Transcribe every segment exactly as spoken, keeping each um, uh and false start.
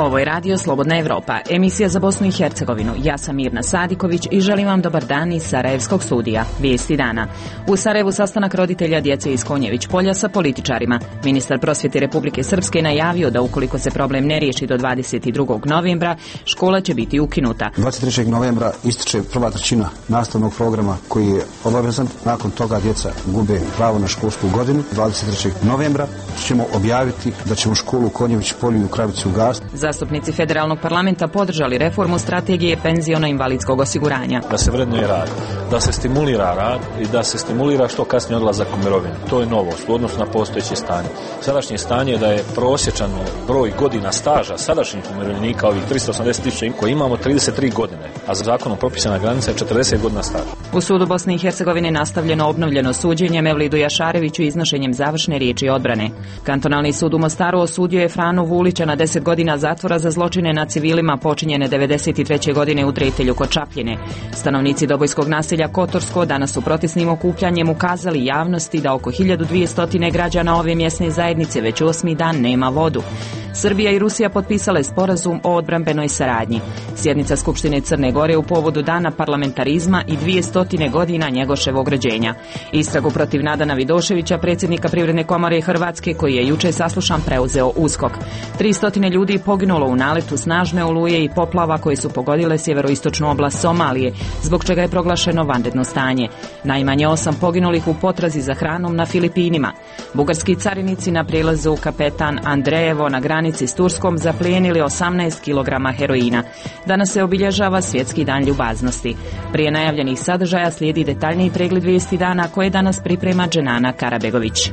Ovo je radio Slobodna Evropa, emisija za Bosnu i Hercegovinu. Ja sam Mirna Sadiković i želim vam dobar dan iz Sarajevskog studija. Vijesti dana. U Sarajevu sastanak roditelja djece iz Konjević polja sa političarima. Ministar prosvjete Republike Srpske najavio da ukoliko se problem ne riješi do dvadeset drugog novembra, škola će biti ukinuta. dvadeset trećeg novembra ističe prva trećina nastavnog programa koji je obavezan. Nakon toga djeca gube pravo na školsku godinu. dvadeset trećeg novembra ćemo objaviti da ćemo školu u Konjević polju i u Kravici ugasiti. Zastupnici federalnog parlamenta podržali reformu strategije penziono-invalidskog osiguranja. Da se vrednuje rad, da se stimulira rad i da se stimulira što kasnije odlazak u mirovinu. To je novost u odnosu na postojeće stanje. Sadašnje stanje je da je prosječan broj godina staža sadašnjih umirovljenika, ovih tristo osamdeset tisuća koji imamo, trideset tri godine, a za zakonom propisana granica je četrdeset godina staža. U sudu Bosne i Hercegovine nastavljeno obnovljeno suđenje Mevlidu Jašareviću iznošenjem završne riječi odbrane. Kantonalni sud u Mostaru osudio je Franu Vulića na deset godina zatvora za zločine nad civilima počinjene devedeset treće godine u Dretelju kod Čapljine. Stanovnici Dobojskog naselja Kotorsko danas su protestnim okupljanjem ukazali javnosti da oko hiljadu dvjesto građana ove mjesne zajednice već osmi dan nema vodu. Srbija i Rusija potpisale sporazum o odbrambenoj saradnji. Sjednica Skupštine Crne Gore u povodu dana parlamentarizma i dvjesto godina Njegoševog rođenja. Istragu protiv Nadana Vidoševića, predsjednika Privredne komore Hrvatske, koji je jučer saslušan, preuzeo USKOK. tristo ljudi poginulo u naletu snažne oluje i poplava koje su pogodile sjeveroistočnu oblast Somalije, zbog čega je proglašeno vanredno stanje. Najmanje osam poginulih u potrazi za hranom na Filipinima. Bugarski carinici na prijelazu Kapetan Andrejevo na granici s Turskom zaplijenili osamnaest kilograma heroina. Danas se obilježava Svjetski dan ljubaznosti. Prije najavljenih sadržaja slijedi detaljniji pregled vijesti dana koje danas priprema Dženana Karabegović.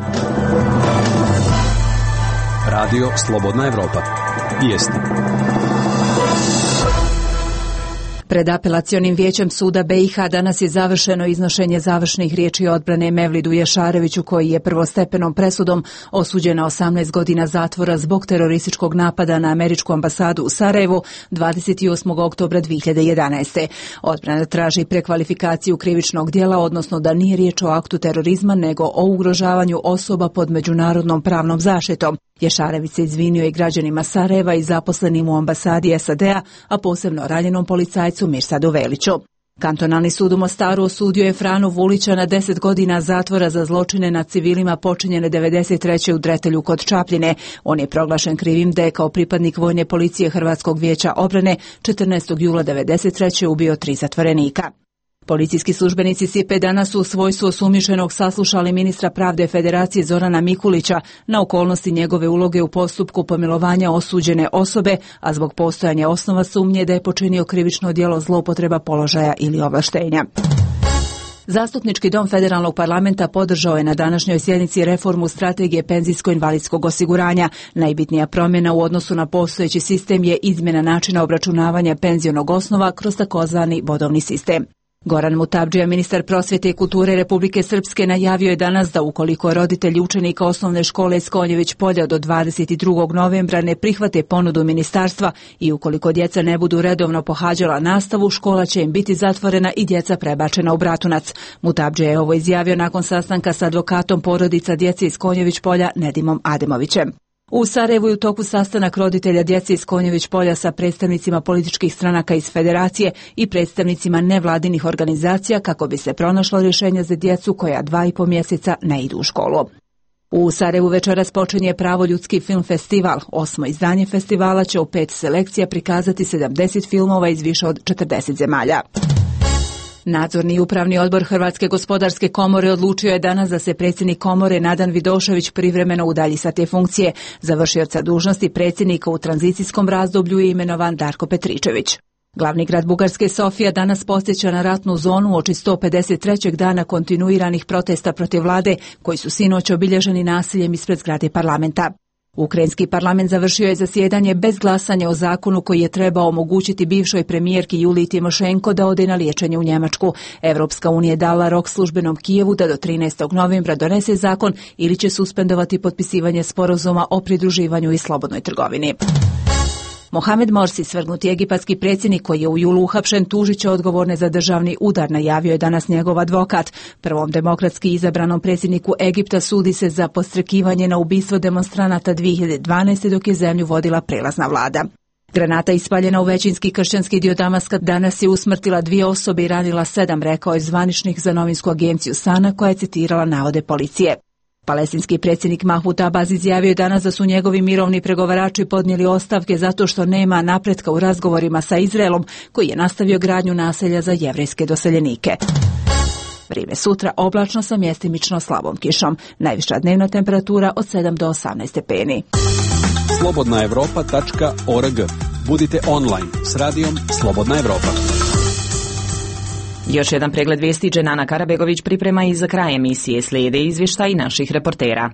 Radio Slobodna Evropa. Vijesti. Pred apelacionim vijećem suda B i H danas je završeno iznošenje završnih riječi odbrane Mevlidu Jašareviću, koji je prvostepenom presudom osuđen na osamnaest godina zatvora zbog terorističkog napada na američku ambasadu u Sarajevu dvadeset osmog oktobra dvije hiljade jedanaeste. Odbrana traži prekvalifikaciju krivičnog djela, odnosno da nije riječ o aktu terorizma nego o ugrožavanju osoba pod međunarodnom pravnom zaštitom. Jašarević se izvinio i građanima Sarajeva i zaposlenim u ambasadi S A D-a, a posebno ranjenom policajcu Mirsadu Veliću. Kantonalni sud u Mostaru osudio je Franu Vulića na deset godina zatvora za zločine nad civilima počinjene devedeset treće u Dretelju kod Čapljine. On je proglašen krivim da je kao pripadnik vojne policije Hrvatskog vijeća obrane četrnaestog jula devedeset treće ubio tri zatvorenika. Policijski službenici S I P-e danas su u svojstvu osumnjičenog saslušali ministra pravde Federacije Zorana Mikulića na okolnosti njegove uloge u postupku pomilovanja osuđene osobe, a zbog postojanja osnova sumnje da je počinio krivično djelo zloupotreba položaja ili ovlaštenja. Zastupnički dom Federalnog parlamenta podržao je na današnjoj sjednici reformu strategije penzijsko-invalidskog osiguranja. Najbitnija promjena u odnosu na postojeći sistem je izmjena načina obračunavanja penzionog osnova kroz takozvani bodovni sistem. Goran Mutabdžija, ministar prosvjete i kulture Republike Srpske, najavio je danas da ukoliko roditelji učenika osnovne škole iz Konjević polja do dvadeset drugog novembra ne prihvate ponudu ministarstva i ukoliko djeca ne budu redovno pohađala nastavu, škola će im biti zatvorena i djeca prebačena u Bratunac. Mutabdžija je ovo izjavio nakon sastanka sa advokatom porodica djece iz Konjević polja Nedimom Ademovićem. U Sarajevu je u toku sastanak roditelja djece iz Konjević polja sa predstavnicima političkih stranaka iz Federacije i predstavnicima nevladinih organizacija kako bi se pronašlo rješenje za djecu koja dva i po mjeseca ne idu u školu. U Sarajevu večeras počinje Pravo ljudski film festival. Osmo izdanje festivala će u pet selekcija prikazati sedamdeset filmova iz više od četrdeset zemalja. Nadzorni i upravni odbor Hrvatske gospodarske komore odlučio je danas da se predsjednik komore Nadan Vidošević privremeno udalji sa te funkcije. Za vršioca dužnosti predsjednika u tranzicijskom razdoblju je imenovan Darko Petričević. Glavni grad Bugarske Sofija danas podsjeća na ratnu zonu uoči sto pedeset trećeg dana kontinuiranih protesta protiv vlade koji su sinoć obilježeni nasiljem ispred zgrade parlamenta. Ukrajinski parlament završio je zasjedanje bez glasanja o zakonu koji je trebao omogućiti bivšoj premijerki Juliji Timošenko da ode na liječenje u Njemačku. Evropska unija je dala rok službenom Kijevu da do trinaestog novembra donese zakon ili će suspendovati potpisivanje sporazuma o pridruživanju i slobodnoj trgovini. Mohamed Morsi, svrgnuti egipatski predsjednik koji je u julu uhapšen, tužit će odgovorne za državni udar, najavio je danas njegov advokat. Prvom demokratski izabranom predsjedniku Egipta sudi se za podstrekivanje na ubistvo demonstranata dvije hiljade dvanaeste dok je zemlju vodila prelazna vlada. Granata ispaljena u većinski kršćanski dio Damaska danas je usmrtila dvije osobe i ranila sedam, rekao je zvaničnik za novinsku agenciju Sana, koja je citirala navode policije. Palestinski predsjednik Mahmud Abbas izjavio je danas da su njegovi mirovni pregovarači podnijeli ostavke zato što nema napretka u razgovorima sa Izraelom, koji je nastavio gradnju naselja za jevrejske doseljenike. Vrijeme sutra oblačno sa mjestimično slabom kišom. Najviša dnevna temperatura od sedam do osamnaest stepeni. slobodna europa tačka org. Budite online s radijom Slobodna Evropa. Još jedan pregled vijesti Dženana Karabegović priprema i za kraj emisije. Slijede izvještaj naših reportera.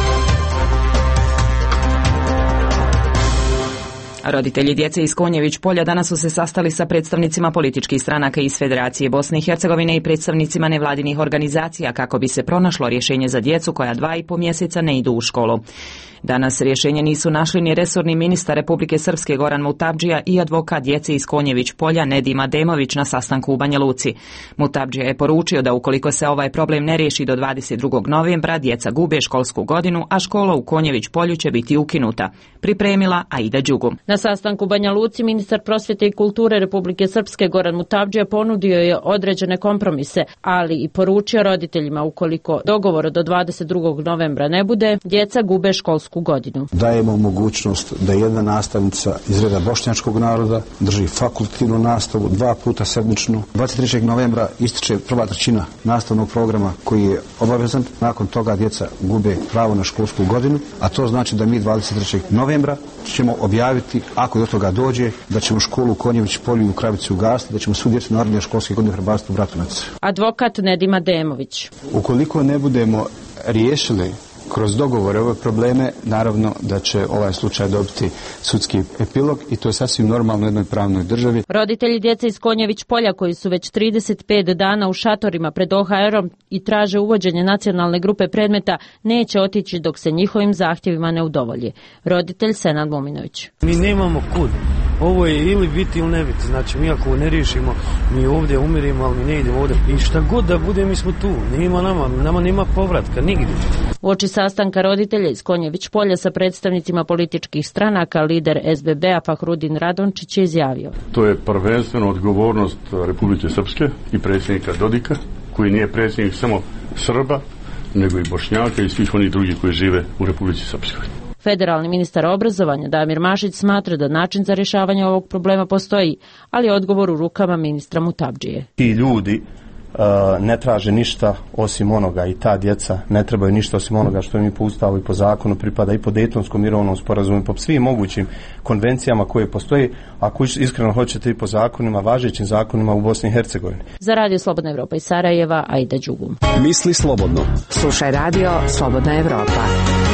Roditelji djece iz Konjević polja danas su se sastali sa predstavnicima političkih stranaka iz Federacije Bosne i Hercegovine i predstavnicima nevladinih organizacija kako bi se pronašlo rješenje za djecu koja dva i po mjeseca ne idu u školu. Danas rješenje nisu našli ni resorni ministar Republike Srpske Goran Mutabdžija i advokat djece iz Konjević polja Nedim Ademović na sastanku u Banja Luci. Mutabdžija je poručio da ukoliko se ovaj problem ne riješi do dvadeset drugog novembra, djeca gube školsku godinu, a škola u Konjević polju će biti ukinuta. Pripremila Aida Đugum. Na sastanku u Banja Luci ministar prosvjete i kulture Republike Srpske Goran Mutabdžija ponudio je određene kompromise, ali i poručio roditeljima ukoliko dogovor do dvadeset drugog novembra ne bude, djeca gube školsku godinu. Dajemo mogućnost da jedna nastavnica iz reda bošnjačkog naroda drži fakultativnu nastavu dva puta sedmično. dvadeset trećeg novembra ističe prva trećina nastavnog programa koji je obavezan. Nakon toga djeca gube pravo na školsku godinu, a to znači da mi dvadeset trećeg novembra ćemo objaviti, ako do toga dođe, da ćemo školu u Konjević polju i u Kravici ugasiti, da ćemo svu djecu naredne školske godine prebaciti u Bratunac. Advokat Nedim Ademović. Ukoliko ne budemo riješili kroz dogovore ove probleme, naravno da će ovaj slučaj dobiti sudski epilog i to je sasvim normalno u jednoj pravnoj državi. Roditelji djece iz Konjević polja koji su već trideset pet dana u šatorima pred O H R-om i traže uvođenje nacionalne grupe predmeta neće otići dok se njihovim zahtjevima ne udovolji. Roditelj Senad Muminović. Mi nemamo kud. Ovo je ili biti ili ne biti. Znači mi ako ne riješimo, mi ovdje umirimo, ali mi ne idemo ovdje. I šta god da bude, mi smo tu. Nema nama, nama nema povratka, nigdje. Uoči sastanka roditelja iz Konjević polja sa predstavnicima političkih stranaka, lider S B B-a Fahrudin Radončić je izjavio. To je prvenstveno odgovornost Republike Srpske i predsjednika Dodika, koji nije predsjednik samo Srba, nego i Bošnjaka i svih onih drugih koji žive u Republici Srpskoj. Federalni ministar obrazovanja Damir Mašić smatra da način za rješavanje ovog problema postoji, ali je odgovor u rukama ministra Mutabdžije. Ti ljudi uh, ne traže ništa osim onoga i ta djeca ne trebaju ništa osim onoga što im i po ustavu i po zakonu pripada i po Dejtonskom mirovnom sporazumu i po svim mogućim konvencijama koje postoji, ako iskreno hoćete i po zakonima, važećim zakonima u Bosni i Hercegovini. Za Radio Slobodna Evropa iz Sarajeva, Aida Đugum. Misli slobodno. Slušaj Radio Slobodna Evropa.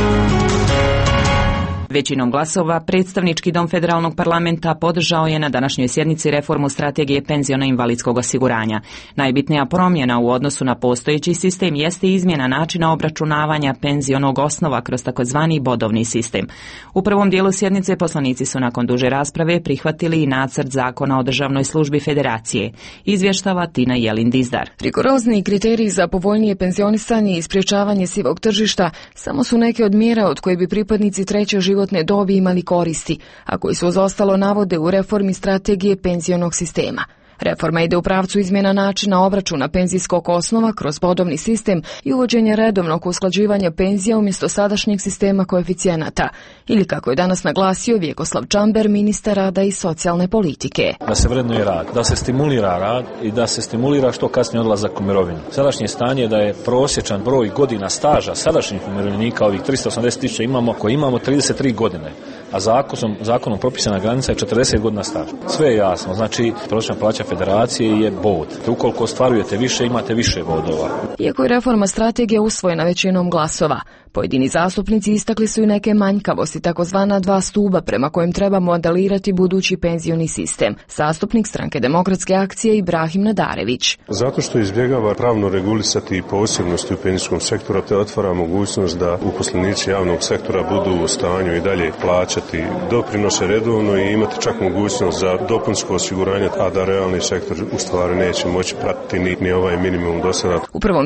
Većinom glasova predstavnički dom Federalnog parlamenta podržao je na današnjoj sjednici reformu strategije penziono-invalidskog osiguranja. Najbitnija promjena u odnosu na postojeći sistem jeste izmjena načina obračunavanja penzionog osnova kroz takozvani bodovni sistem. U prvom dijelu sjednice poslanici su nakon duže rasprave prihvatili i nacrt zakona o državnoj službi federacije. Izvještava Tina Jelin Dizdar. Rigorozni kriteriji za povoljnije penzionisanje i sprječavanje sivog tržišta samo su neke od mjera od koje bi pripadnici treće životne dobi imali koristi, a koji su uz ostalo navode u reformi strategije penzionog sistema. Reforma ide u pravcu izmjena načina obračuna penzijskog osnova kroz bodovni sistem i uvođenje redovnog usklađivanja penzija umjesto sadašnjeg sistema koeficijenata, ili kako je danas naglasio Vjekoslav Čamber, ministar rada i socijalne politike. Da se vrednuje rad, da se stimulira rad i da se stimulira što kasnije odlazak u mirovinu. Sadašnje stanje je da je prosječan broj godina staža sadašnjih umirovljenika, ovih tristo osamdeset tisuća imamo, koji imamo trideset tri godine, a zakonom, zakonom propisana granica je četrdeset godina staža. Sve je jasno, znači prosječna plaća federacije je bod. Ukoliko ostvarujete više, imate više bodova. Iako je reforma strategije usvojena većinom glasova, pojedini zastupnici istakli su i neke manjkavosti, takozvana dva stuba prema kojim treba modelirati budući penzioni sistem. Zastupnik Stranke demokratske akcije Ibrahim Nadarević. Zato što izbjegava pravno regulisati posebnosti u penzijskom sektoru, te otvara mogućnost da uposlenici javnog sektora budu u stanju i dalje plaćati doprinose redovno i imati čak mogućnost za dopunsko osiguranje, a da realni sektor u stvari neće moći pratiti ni, ni ovaj minimum do sada. U prvom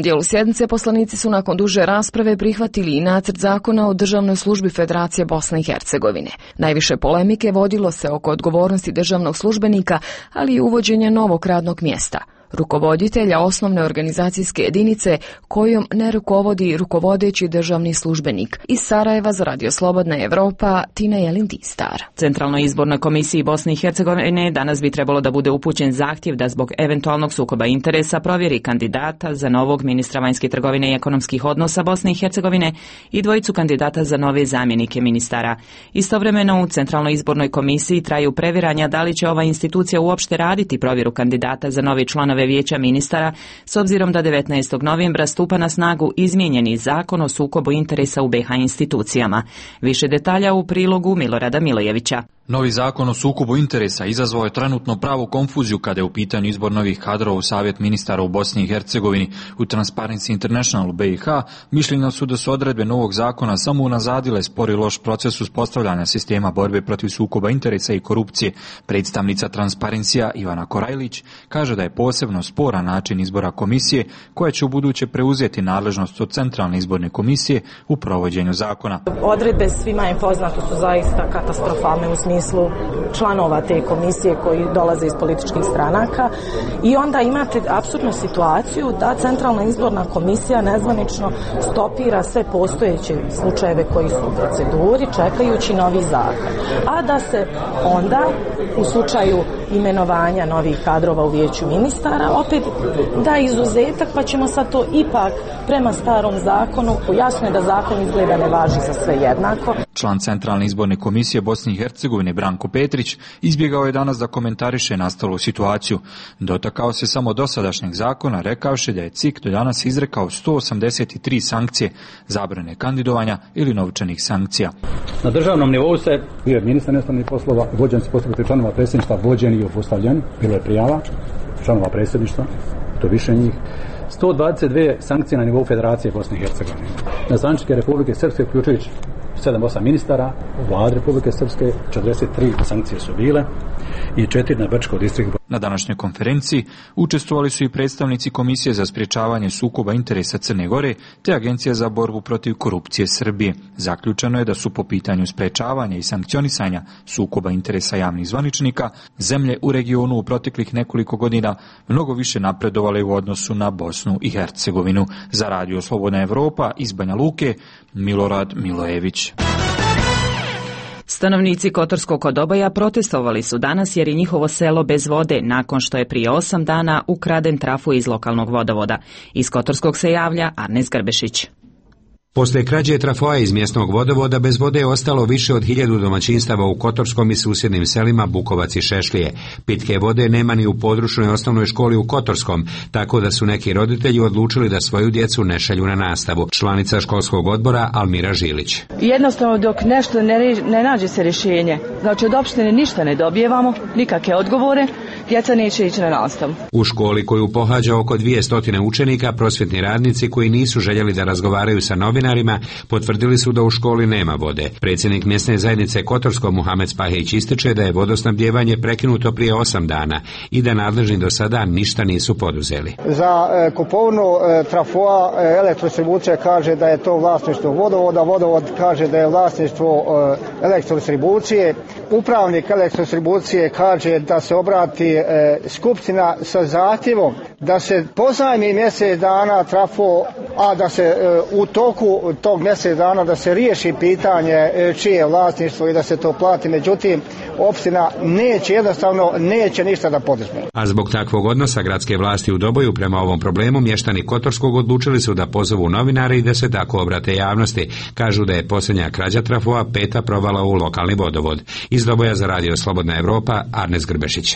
drugom dijelu sjednice poslanici su nakon duže rasprave prihvatili i nacrt zakona o državnoj službi Federacije Bosne i Hercegovine. Najviše polemike vodilo se oko odgovornosti državnog službenika, ali i uvođenja novog radnog mjesta, rukovoditelja osnovne organizacijske jedinice kojom ne rukovodi rukovodeći državni službenik. Iz Sarajeva za Radio Slobodna Evropa, Tina Jelin-Tistar. Centralnoj izbornoj komisiji Bosne i Hercegovine danas bi trebalo da bude upućen zahtjev da zbog eventualnog sukoba interesa provjeri kandidata za novog ministra vanjske trgovine i ekonomskih odnosa Bosne i Hercegovine i dvojicu kandidata za nove zamjenike ministara. Istovremeno u Centralnoj izbornoj komisiji traju previranja da li će ova institucija uopšte raditi provjeru kandidata za nove članove vijeća ministara, s obzirom da devetnaestog novembra stupa na snagu izmijenjeni zakon o sukobu interesa u be ha institucijama. Više detalja u prilogu Milorada Milojevića. Novi zakon o sukobu interesa izazvao je trenutno pravu konfuziju kada je u pitanju izbor novih kadrova u Savjet ministara u Bosni i Hercegovini. U Transparency International u be i ha mišljenja su da su odredbe novog zakona samo unazadile spori loš proces uspostavljanja sistema borbe protiv sukoba interesa i korupcije. Predstavnica Transparencija Ivana Korajlić kaže da je posebno sporan način izbora komisije koja će u buduće preuzeti nadležnost od Centralne izborne komisije u provođenju zakona. Odredbe svima je poznato su zaista katastrofalne u smislu članova te komisije koji dolaze iz političkih stranaka i onda imate apsurdnu situaciju da Centralna izborna komisija nezvanično stopira sve postojeće slučajeve koji su u proceduri čekajući novi zakon. A da se onda u slučaju imenovanja novih kadrova u vijeću ministara opet da izuzetak pa ćemo sad to ipak prema starom zakonu, jasno je da zakon izgleda ne važi za sve jednako. Član Centralne izborne komisije Bosne i Hercegovine Branko Petrić izbjegao je danas da komentariše nastalu situaciju. Dotakao se samo dosadašnjeg zakona, rekavši da je C I K do danas izrekao sto osamdeset tri sankcije, zabrane kandidovanja ili novčanih sankcija. Na državnom nivou se bio je ministar inostranih poslova, vođeni su postupci članova predsjedništva, vođeni i obustavljeni, bilo je prijava članova predsjedništva, to više njih. sto dvadeset dvije sankcije na nivou Federacije Bosne i Hercegovine. Na zvaničnike Republike Srpske, uključujući sedam osam ministara, u vladi Republike Srpske četrdeset tri sankcije su bile i četiri na Brčko distrikt. Na današnjoj konferenciji učestvovali su i predstavnici Komisije za sprječavanje sukoba interesa Crne Gore te Agencija za borbu protiv korupcije Srbije. Zaključeno je da su po pitanju sprječavanja i sankcionisanja sukoba interesa javnih zvaničnika zemlje u regionu u proteklih nekoliko godina mnogo više napredovale u odnosu na Bosnu i Hercegovinu. Za Radio Slobodna Evropa iz Banja Luke, Milorad Milojević. Stanovnici Kotorskog Odoboja protestovali su danas jer je njihovo selo bez vode nakon što je prije osam dana ukraden trafo iz lokalnog vodovoda. Iz Kotorskog se javlja Arnes Grbešić. Poslije krađe trafoa iz mjesnog vodovoda bez vode je ostalo više od hiljadu domaćinstava u Kotorskom i susjednim selima Bukovac i Šešlije. Pitke vode nema ni u područnoj osnovnoj školi u Kotorskom, tako da su neki roditelji odlučili da svoju djecu ne šalju na nastavu. Članica školskog odbora Almira Žilić. Jednostavno dok nešto ne, ne nađe se rješenje, znači od opštine ništa ne dobijevamo, nikakve odgovore, djeca neće ići na nastavu. U školi koju pohađa oko dvije stotine učenika, prosvjetni radnici koji nisu željeli da razgovaraju sa novinarima potvrdili su da u školi nema vode. Predsjednik mjesne zajednice Kotorsko Muhamed Spahić ističe da je vodosnabdijevanje prekinuto prije osam dana i da nadležni do sada ništa nisu poduzeli. Za e, kupovinu e, trafoa e, elektrodistribucija kaže da je to vlasništvo vodovoda, vodovod kaže da je vlasništvo e, elektrodistribucije. Upravnik elektrodistribucije kaže da se obrati e, skupština sa zahtjevom da se pozajmi mjesec dana trafo, a da se e, u toku tog mjesec dana da se riješi pitanje e, čije je vlasništvo i da se to plati. Međutim, opština neće, jednostavno neće ništa da poduzme. A zbog takvog odnosa gradske vlasti u Doboju prema ovom problemu, mještani Kotorskog odlučili su da pozovu novinare i da se tako obrate javnosti. Kažu da je posljednja krađa trafoa peta provala u lokalni vodovod. Iz Doboja za Radio Slobodna Evropa, Arnes Grbešić.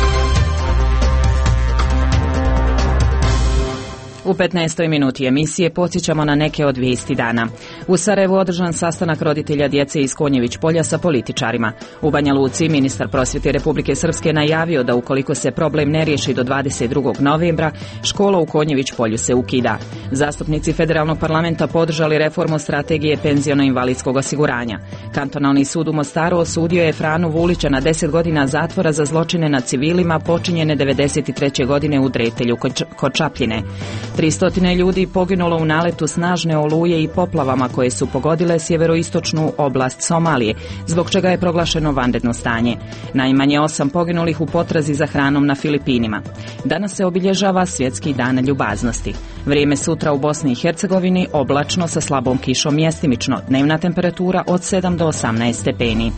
U petnaestoj minuti emisije podsjećamo na neke od vijesti dana. U Sarajevu održan sastanak roditelja djece iz Konjević polja sa političarima. U Banja Luci ministar prosvjete Republike Srpske najavio da ukoliko se problem ne riješi do dvadeset drugog novembra, škola u Konjević polju se ukida. Zastupnici federalnog parlamenta podržali reformu strategije penziono-invalidskog osiguranja. Kantonalni sud u Mostaru osudio je Franu Vulića na deset godina zatvora za zločine nad civilima počinjene devedeset treće godine u Dretelju kod Čapljine. Tristotine ljudi poginulo u naletu snažne oluje i poplavama koje su pogodile sjeveroistočnu oblast Somalije, zbog čega je proglašeno vanredno stanje. Najmanje osam poginulih u potrazi za hranom na Filipinima. Danas se obilježava Svjetski dan ljubaznosti. Vrijeme sutra u Bosni i Hercegovini oblačno sa slabom kišom mjestimično, dnevna temperatura od sedam do osamnaest stepeni.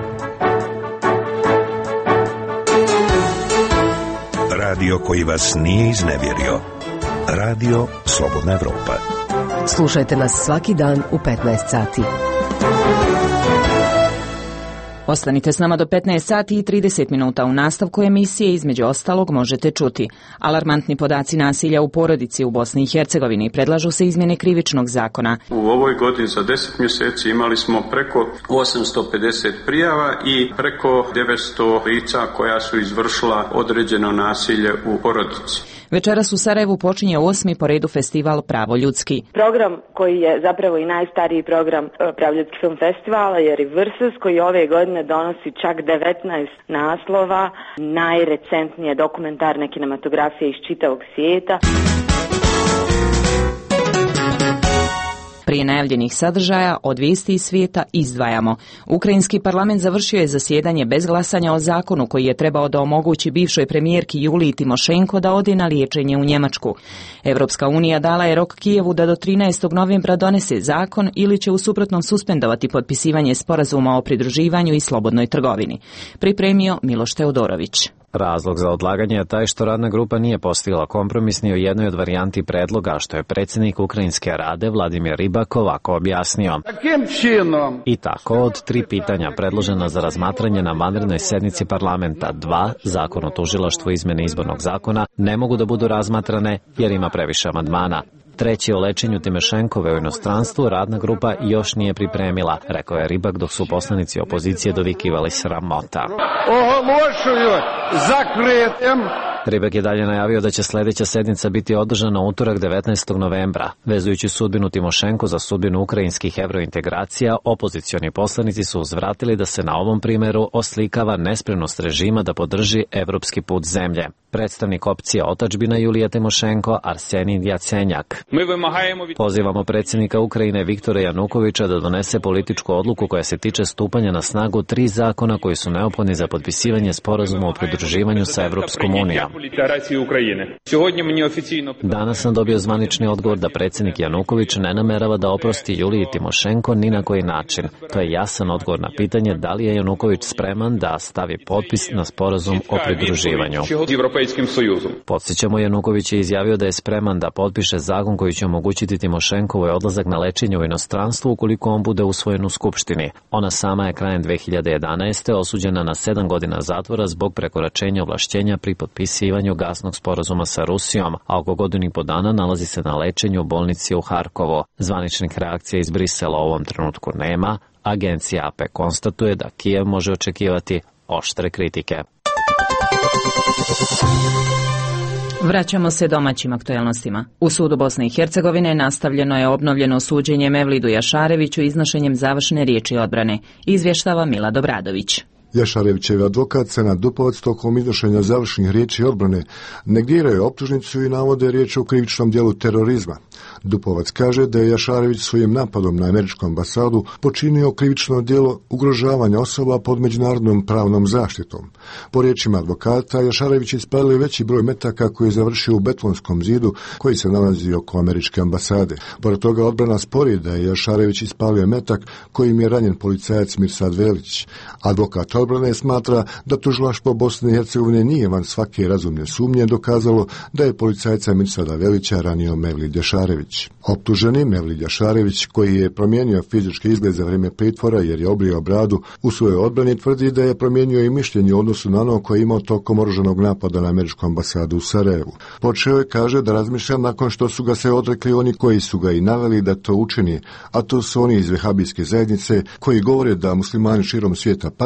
Radio koji vas nije iznevjerio. Radio Slobodna Evropa. Slušajte nas svaki dan u petnaest sati. Ostanite s nama do petnaest sati i trideset minuta. U nastavku emisije između ostalog možete čuti: alarmantni podaci nasilja u porodici u Bosni i Hercegovini, predlažu se izmjene krivičnog zakona. U ovoj godini za deset mjeseci imali smo preko osamsto pedeset prijava i preko devetsto lica koja su izvršila određeno nasilje u porodici. Večeras u Sarajevu počinje osmi po redu festival Pravo ljudski. Program koji je zapravo i najstariji program Pravo ljudski film festivala je Reverses, koji ove godine donosi čak devetnaest naslova najrecentnije dokumentarne kinematografije iz čitavog svijeta. Prije najavljenih sadržaja od vijesti iz svijeta izdvajamo. Ukrajinski parlament završio je zasjedanje bez glasanja o zakonu koji je trebao da omogući bivšoj premijerki Juliji Timošenko da ode na liječenje u Njemačku. Europska unija dala je rok Kijevu da do trinaestog novembra donese zakon ili će u suprotnom suspendovati potpisivanje sporazuma o pridruživanju i slobodnoj trgovini. Pripremio Miloš Teodorović. Razlog za odlaganje je taj što radna grupa nije postigla kompromis ni o jednoj od varijanti predloga, što je predsjednik Ukrajinske rade Vladimir Ribak ovako objasnio. I tako, od tri pitanja predložena za razmatranje na vanrednoj sednici parlamenta, dva, zakon o tužilaštvu izmjene izbornog zakona, ne mogu da budu razmatrane jer ima previše amandmana. Treći, o lečenju Timošenkove u inostranstvu, radna grupa još nije pripremila, rekao je Ribak, dok su poslanici opozicije dovikivali sramota. Oglašuju zakritim. Ribak je dalje najavio da će sljedeća sednica biti održana utorak devetnaestog novembra. Vezujući sudbinu Timošenko za sudbinu ukrajinskih evrointegracija, opozicioni poslanici su uzvratili da se na ovom primjeru oslikava nespremnost režima da podrži evropski put zemlje. Predstavnik opcije Otadžbina Julija Timošenko, Arsenij Jacenjak. Pozivamo predsjednika Ukrajine Viktora Janukovića da donese političku odluku koja se tiče stupanja na snagu tri zakona koji su neophodni za potpisivanje sporazuma o pridruživanju sa Evropskom unijom. Danas sam dobio zvanični odgovor da predsjednik Januković ne namerava da oprosti Juliji Timošenko ni na koji način. To je jasan odgovor na pitanje da li je Januković spreman da stavi potpis na sporazum o pridruživanju. Podsjećamo, Januković je izjavio da je spreman da potpiše zakon koji će omogućiti Timošenkovoj odlazak na lečenje u inostranstvu ukoliko on bude usvojen u Skupštini. Ona sama je krajem dve hiljade jedanaeste. osuđena na sedam godina zatvora zbog prekoračenja ovlašćenja pri potpisivanju gasnog sporazuma sa Rusijom, a oko godinu i po dana nalazi se na lečenju u bolnici u Harkovo. Zvaničnih reakcija iz Brisela u ovom trenutku nema. Agencija A P konstatuje da Kijev može očekivati oštre kritike. Vraćamo se domaćim aktualnostima. U sudu Bosne i Hercegovine nastavljeno je obnovljeno suđenje Mevlidu Jašareviću iznošenjem završne riječi odbrane. Izvještava Mila Dobradović. Jašarevićev advokat Senad Dupovac tokom iznošenja završnih riječi odbrane negiraju optužnicu i navode riječ o krivičnom djelu terorizma. Dupovac kaže da je Jašarević svojim napadom na američku ambasadu počinio krivično djelo ugrožavanja osoba pod međunarodnom pravnom zaštitom. Po riječima advokata, Jašarević je ispalio veći broj metaka koji je završio u betonskom zidu koji se nalazi oko američke ambasade. Pored toga odbrana spori da je Jašarević ispalio metak kojim je ranjen policajac Mirsad Velić. Advokat odbrane smatra da tužilaštvo Bosne i Hercegovine nije van svake razumne sumnje dokazalo da je policajca Mirsada Velića ranio Mevlid Jašarević. Optuženi Mevlid Jašarević, koji je promijenio fizički izgled za vrijeme pritvora jer je obrijao bradu, u svojoj odbrani tvrdi da je promijenio i mišljenje u odnosu na ono koje je imao tokom oružanog napada na američku ambasadu u Sarajevu. Počeo je, kaže, da razmišlja nakon što su ga se odrekli oni koji su ga i naveli da to učini, a to su oni iz vehabijske zajednice koji govore da muslimani širom svijeta pate,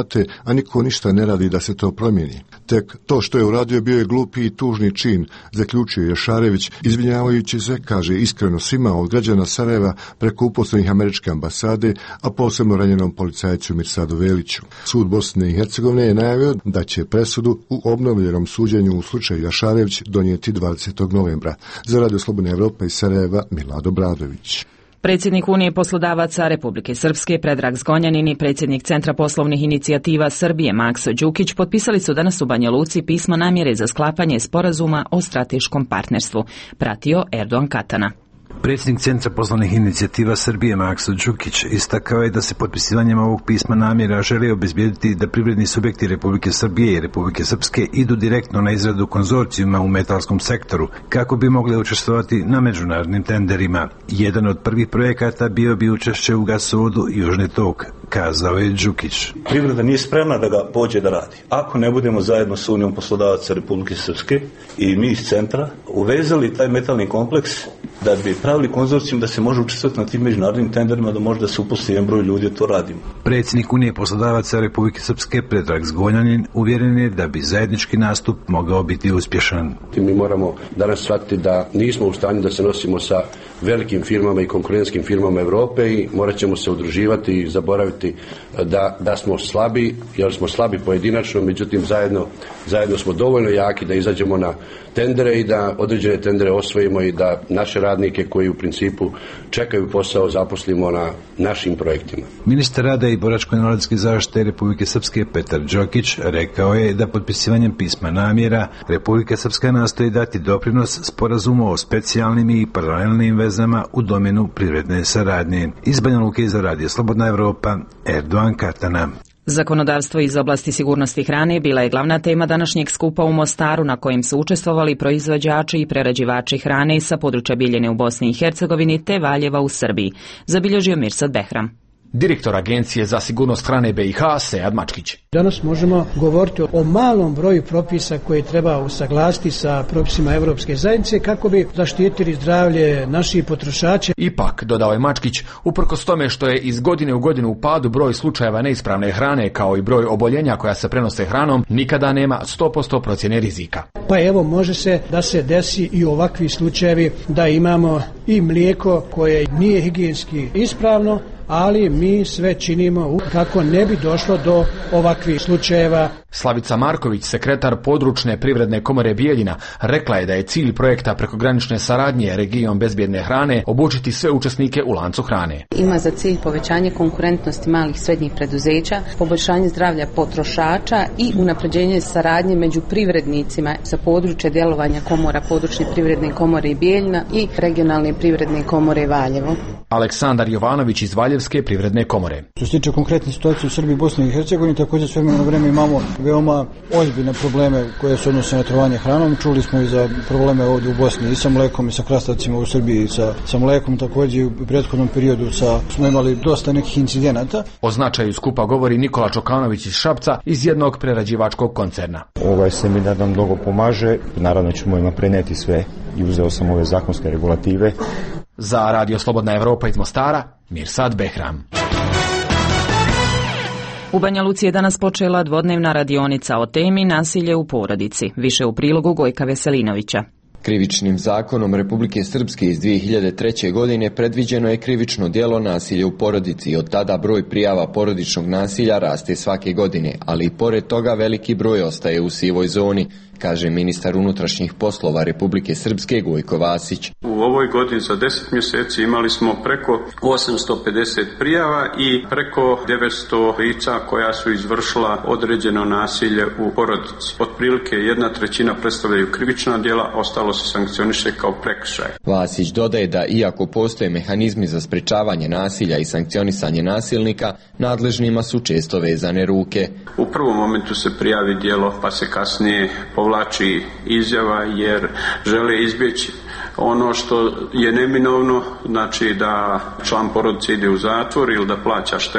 a niko ništa ne radi da se to promijeni. Tek to što je uradio bio je glupi i tužni čin, zaključio Jašarević, izvinjavajući se, kaže iskreno svima od građana Sarajeva preko uposlenih američke ambasade, a posebno ranjenom policajcu Mirsadu Veliću. Sud Bosne i Hercegovine je najavio da će presudu u obnovljenom suđenju u slučaju Jašarević donijeti dvadesetog novembra. Za Radio Slobodna Evropa iz Sarajeva, Milado Bradović. Predsjednik Unije poslodavaca Republike Srpske Predrag Zgonjanin i predsjednik Centra poslovnih inicijativa Srbije Makso Đukić potpisali su danas u Banja Luci pismo namjere za sklapanje sporazuma o strateškom partnerstvu. Pratio Erdogan Katana. Predsjednik Centra poslovnih inicijativa Srbije Makso Đukić istakao je da se potpisivanjem ovog pisma namjera želi obezbijediti da privredni subjekti Republike Srbije i Republike Srpske idu direktno na izradu konzorcijuma u metalskom sektoru kako bi mogli učestvovati na međunarodnim tenderima. Jedan od prvih projekata bio bi učešće u gasovodu Južni tok, kazao je Đukić. Privreda nije spremna da ga pođe da radi. Ako ne budemo zajedno s Unijom poslodavaca Republike Srpske i mi iz centra uvezali taj metalni kompleks da bi pravili konzorcijum da se može učestvovati na tim međunarodnim tenderima, da može da se uposli jedan broj ljudi, to radimo. Predsjednik Unije poslodavaca Republike Srpske Predrag Zgonjanin uvjeren je da bi zajednički nastup mogao biti uspješan. Mi moramo danas shvatiti da nismo u stanju da se nosimo sa velikim firmama i konkurentskim firmama Europe i morat ćemo se udruživati i zaboraviti da, da smo slabi, jer smo slabi pojedinačno, međutim zajedno, zajedno smo dovoljno jaki da izađemo na tendere i da određene tendere osvojimo i da naše radnike koji u principu čekaju posao zaposlimo na našim projektima. Ministar rada i boračko-invalidske zaštite Republike Srpske Petar Đokić rekao je da potpisivanjem pisma namjera Republika Srpska nastoji dati doprinos sporazumu o specijalnim i paralelnim vezama u domenu privredne saradnje. Iz Banja Luke za Radio Slobodna Evropa, Erdogan Katana. Zakonodavstvo iz oblasti sigurnosti hrane bila je glavna tema današnjeg skupa u Mostaru na kojem su učestvovali proizvođači i prerađivači hrane sa područja Bijeljine u Bosni i Hercegovini te Valjeva u Srbiji, zabilježio Mirsad Behram. Direktor Agencije za sigurnost hrane B i H Sead Mačkić. Danas možemo govoriti o malom broju propisa koje treba usaglasiti sa propisima Europske zajednice kako bi zaštitili zdravlje naših potrošača. Ipak, dodao je Mačkić, uprkos tome što je iz godine u godinu u padu broj slučajeva neispravne hrane kao i broj oboljenja koja se prenose hranom, nikada nema sto posto procjene rizika. Pa evo, može se da se desi i ovakvi slučajevi da imamo i mlijeko koje nije higijenski ispravno, ali mi sve činimo kako ne bi došlo do ovakvih slučajeva. Slavica Marković, sekretar područne privredne komore Bijeljina, rekla je da je cilj projekta prekogranične saradnje Region bezbjedne hrane obučiti sve učesnike u lancu hrane. Ima za cilj povećanje konkurentnosti malih i srednjih preduzeća, poboljšanje zdravlja potrošača i unapređenje saradnje među privrednicima za područje djelovanja komora područne privredne komore i Bijeljina i regionalne privredne komore Valjevo. Aleksandar Jovanović iz Valjevske privredne komore. Što se tiče konkretne situacije u Srbiji, Bosni i Hercegovini, također s vremena na vreme imamo veoma ozbiljne probleme koje se odnose na trovanje hranom. Čuli smo i za probleme ovdje u Bosni i sa mlekom i sa krastavcima u Srbiji sa, sa mlekom, također u prethodnom periodu sa, smo imali dosta nekih incidenata. O značaju skupa govori Nikola Čokanović iz Šapca iz jednog prerađivačkog koncerna. Ovaj seminar nam mnogo pomaže, naravno ćemo ima preneti sve i uzeo sam ove zakonske regulative. Za Radio Slobodna Evropa iz Mostara, Mirsad Behram. U Banja Luci je danas počela dvodnevna radionica o temi nasilje u porodici. Više u prilogu Gojka Veselinovića. Krivičnim zakonom Republike Srpske iz dvije hiljade treće. godine predviđeno je krivično djelo nasilje u porodici i od tada broj prijava porodičnog nasilja raste svake godine, ali i pored toga veliki broj ostaje u sivoj zoni, kaže ministar unutrašnjih poslova Republike Srpske Gojko Vasić. U ovoj godini za deset mjeseci imali smo preko osamsto pedeset prijava i preko devetsto lica koja su izvršila određeno nasilje u porodici. Otprilike jedna trećina predstavljaju krivična djela, ostalo se sankcioniše kao prekršaj. Vasić dodaje da iako postoje mehanizmi za sprečavanje nasilja i sankcionisanje nasilnika, nadležnima su često vezane ruke. U prvom momentu se prijavi djelo pa se kasnije povlači izjava jer žele izbjeći ono što je neminovno, znači da član porodice ide u zatvor ili da plaća štete.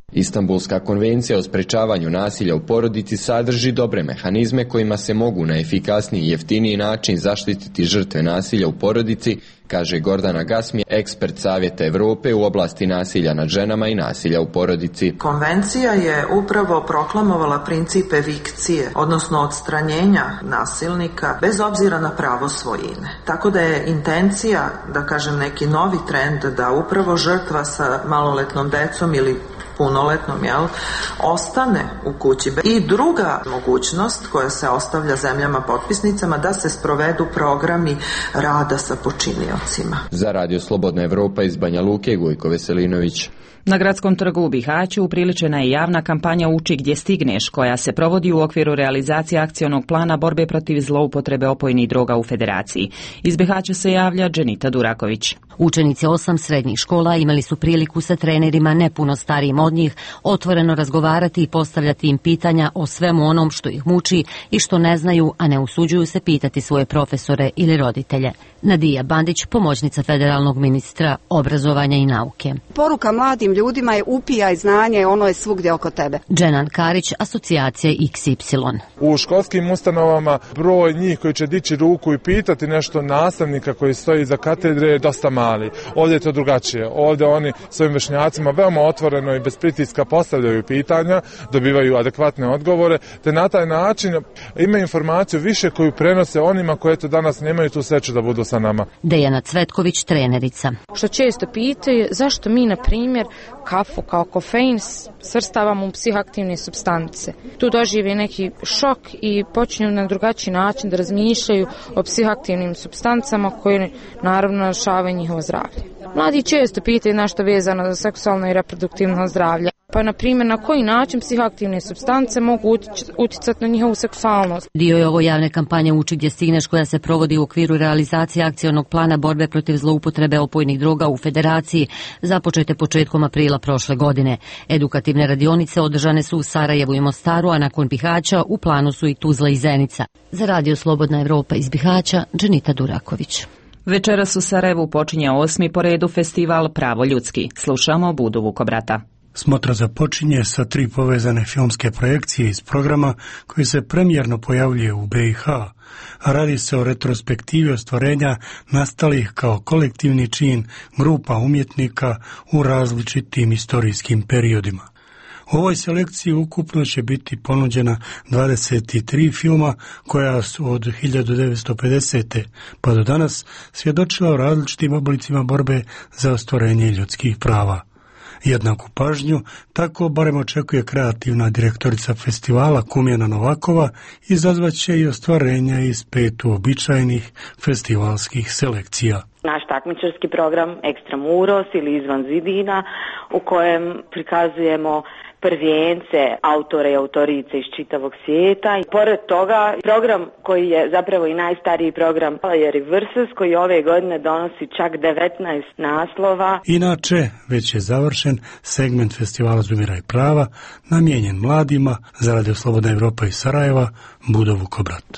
Istanbulska konvencija o sprečavanju nasilja u porodici sadrži dobre mehanizme kojima se mogu na efikasniji i jeftiniji način zaštititi žrtve nasilja u porodici, kaže Gordana Gasmi, ekspert Savjeta Europe u oblasti nasilja nad ženama i nasilja u porodici. Konvencija je upravo proklamovala princip evikcije, odnosno odstranjenja nasilnika bez obzira na pravo svojine. Tako da je intencija, da kažem neki novi trend, da upravo žrtva sa maloletnom decom ili punoletnom, jel, ostane u kući. I druga mogućnost koja se ostavlja zemljama potpisnicama da se sprovedu programi rada sa počiniocima. Za Radio Slobodna Evropa iz Banja Luke, Gojko Veselinović. Na gradskom trgu u Bihaću upriličena je javna kampanja Uči gdje stigneš, koja se provodi u okviru realizacije akcionog plana borbe protiv zloupotrebe opojnih droga u Federaciji. Iz Bihaća se javlja Dženita Duraković. Učenici osam srednjih škola imali su priliku sa trenerima nepuno starijim od njih otvoreno razgovarati i postavljati im pitanja o svemu onom što ih muči i što ne znaju, a ne usuđuju se pitati svoje profesore ili roditelje. Nadija Bandić, pomoćnica federalnog ministra obrazovanja i nauke. Poruka mladim ljudima je upijaj znanje, ono je svugdje oko tebe. Dženan Karić, asocijacija iks ipsilon. U školskim ustanovama broj njih koji će dići ruku i pitati nešto nastavnika koji stoji iza katedre je dosta mali. Ovdje je to drugačije. Ovdje oni svojim vršnjacima veoma otvoreno i bez pritiska postavljaju pitanja, dobivaju adekvatne odgovore, te na taj način imaju informaciju više koju prenose onima koji eto danas nemaju tu sreću da budu sa nama. Dejana Cvetković, trenerica. Što često pitaju zašto mi, na primjer, kafu kao kofein svrstavamo u psihoaktivne supstance. Tu dožive neki šok i počinju na drugačiji način da razmišljaju o psihoaktivnim supstancama koje naravno narušavaju njihovo zdravlje. Mladi često pitaju nešto vezano za seksualno i reproduktivno zdravlje. Pa, na primjer, na koji način psihoaktivne supstance mogu uticati na njihovu seksualnost. Dio je ovo javne kampanje Uči gdje stigneš, koja se provodi u okviru realizacije akcionog plana borbe protiv zloupotrebe opojnih droga u Federaciji, započete početkom aprila prošle godine. Edukativne radionice održane su u Sarajevu i Mostaru, a nakon Bihaća u planu su i Tuzla i Zenica. Za Radio Slobodna Evropa iz Bihaća, Dženita Duraković. Večeras u Sarajevu počinje osmi po redu festival Pravo ljudski. Slušamo Budu Vukobrata. Smotra započinje sa tri povezane filmske projekcije iz programa koji se premijerno pojavljuje u be i ha. Radi se o retrospektivi ostvarenja nastalih kao kolektivni čin grupa umjetnika u različitim istorijskim periodima. U ovoj selekciji ukupno će biti ponuđena dvadeset tri filma koja su od hiljadu devetsto pedesete pa do danas svjedočila o različitim oblicima borbe za ostvarenje ljudskih prava. Jednaku pažnju, tako barem očekuje kreativna direktorica festivala Kumjana Novakova, izazvaće i ostvarenja iz pet uobičajenih festivalskih selekcija. Naš takmičarski program Ekstramuros ili Izvan zidina, u kojem prikazujemo prvijence, autore i autorice iz čitavog svijeta. I pored toga, program koji je zapravo i najstariji program je Reverses, koji ove godine donosi čak devetnaest naslova. Inače, već je završen segment festivala Zumira i prava, namijenjen mladima. Za Radio Slobodna Evropa iz Sarajeva, Budo Vukobrat.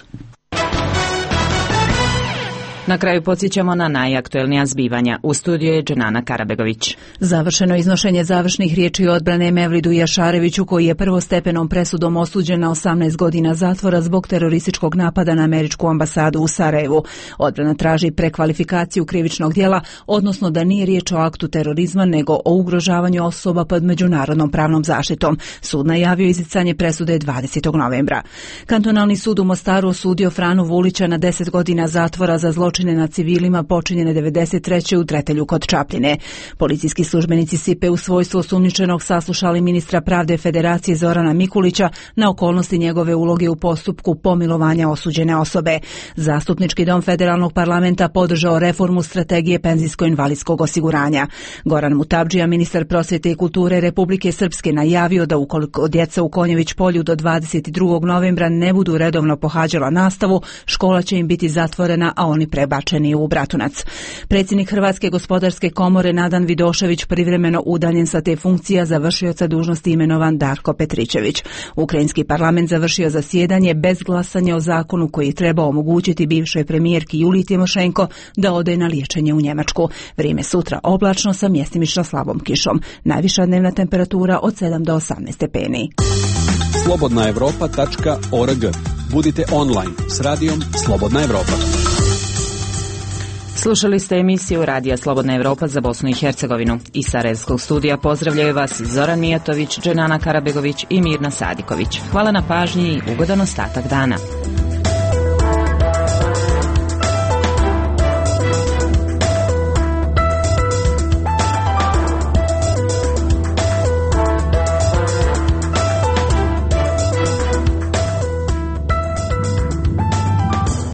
Na kraju podsjećamo na najaktuelnija zbivanja. U studiju je Dženana Karabegović. Završeno iznošenje završnih riječi odbrane Mevlidu Jašareviću, koji je prvostepenom presudom osuđen na osamnaest godina zatvora zbog terorističkog napada na američku ambasadu u Sarajevu. Odbrana traži prekvalifikaciju krivičnog djela, odnosno da nije riječ o aktu terorizma, nego o ugrožavanju osoba pod međunarodnom pravnom zaštitom. Sud najavio izricanje presude dvadesetog novembra. Kantonalni sud u Mostaru osudio Franu Vulića na deset godina zatvora za zločine na civilima počinjene devedeset treće u Tretelju kod Čapljine. Policijski službenici Sipe u svojstvu osumnjičenog saslušali ministra pravde Federacije Zorana Mikulića na okolnosti njegove uloge u postupku pomilovanja osuđene osobe. Zastupnički dom federalnog parlamenta podržao reformu strategije penzijsko-invalidskog osiguranja. Goran Mutabdžija, ministar prosvjete i kulture Republike Srpske, najavio da ukoliko djeca u Konjević polju do dvadeset drugog novembra ne budu redovno pohađala nastavu, škola će im biti zatvorena, a oni pre prebačeni u Bratunac. Predsjednik Hrvatske gospodarske komore Nadan Vidošević privremeno udaljen sa te funkcije, završioca dužnosti imenovan Darko Petričević. Ukrajinski parlament završio zasjedanje bez glasanja o zakonu koji treba omogućiti bivšoj premijerki Juliji Timošenko da ode na liječenje u Njemačku. Vrijeme sutra oblačno sa mjestimično slabom kišom. Najviša dnevna temperatura od sedam do osamnaest stepeni. slobodna europa tačka org. Budite online s radijom Slobodna Evropa. Slušali ste emisiju Radija Slobodna Evropa za Bosnu i Hercegovinu. Iz Sarajevskog studija pozdravljaju vas Zoran Mijatović, Dženana Karabegović i Mirna Sadiković. Hvala na pažnji i ugodan ostatak dana.